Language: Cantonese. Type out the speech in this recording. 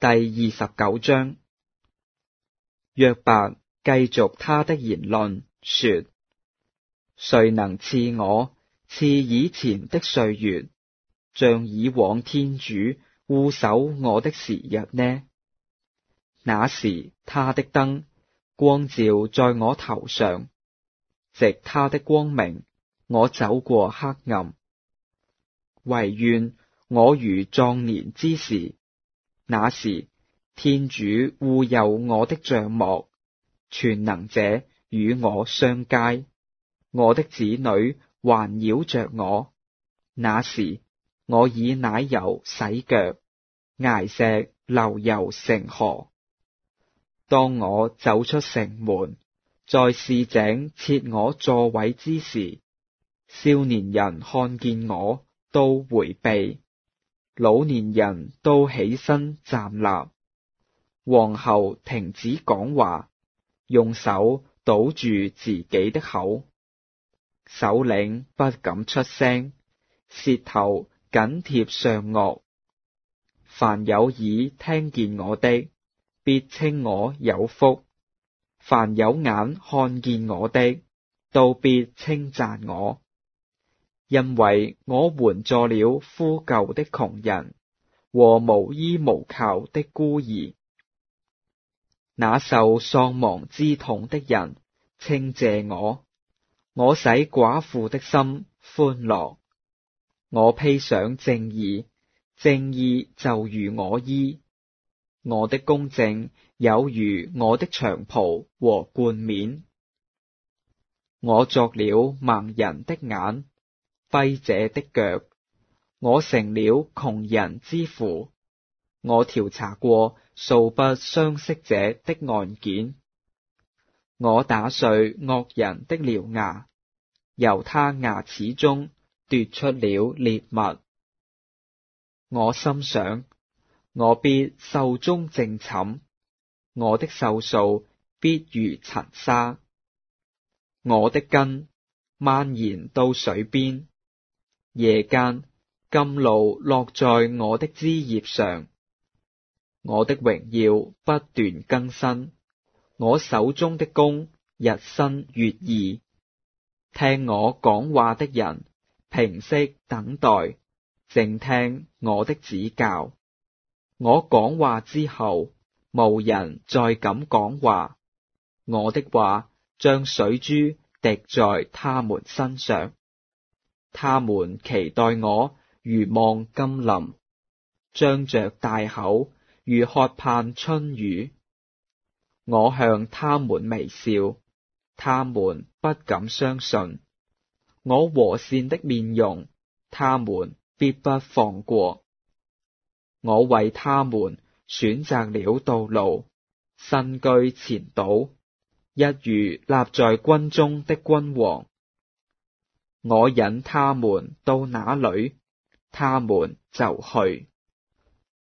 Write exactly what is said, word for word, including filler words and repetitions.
第二十九章。約伯繼續他的言論，說：誰能賜我似以前的歲月，像以往天主護守我的時日呢？那時他的燈光照在我頭上，藉他的光明，我走過黑暗。惟願我如壯年之時，那時天主護佑我的帳幕，全能者與我相偕，我的子女環繞着我。那時我以奶油洗腳，睚石流油成河。當我走出城門，在市井設我座位之時，少年人看見我都迴避，老年人都起身站立。王侯停止講話，用手堵住自己的口。首領不敢出聲，舌頭緊貼上顎。凡有耳聽見我的，必稱我有福；凡有眼看見我的，都必稱讚我。因為我援助了呼救的窮人和無依無靠的孤兒。那受喪亡之痛的人稱謝我，我使寡婦的心歡樂。我披上正義，正義就如我衣。我的公正有如我的長袍和冠冕。我作了盲人的眼，跛者的腳，我成了窮人之父。我調查過素不相識者的案件，我打碎惡人的獠牙，由他牙齒中奪出了獵物。我心想，我必壽終正寢，我的壽數必如塵沙。我的根蔓延到水邊，夜間甘露落在我的枝葉上。我的榮耀不斷更新，我手中的工日新月異。聽我講話的人平息等待，靜聽我的指教。我講話之後，無人再敢講話。我的話像水珠滴在他們身上，他們期待我如望甘霖，張着大口，如渴盼春雨。我向他們微笑，他們不敢相信。我和善的面容，他們必不放過。我為他們選擇了道路，身居前島，一如立在軍中的君王。我引他們到哪裏，他們就去。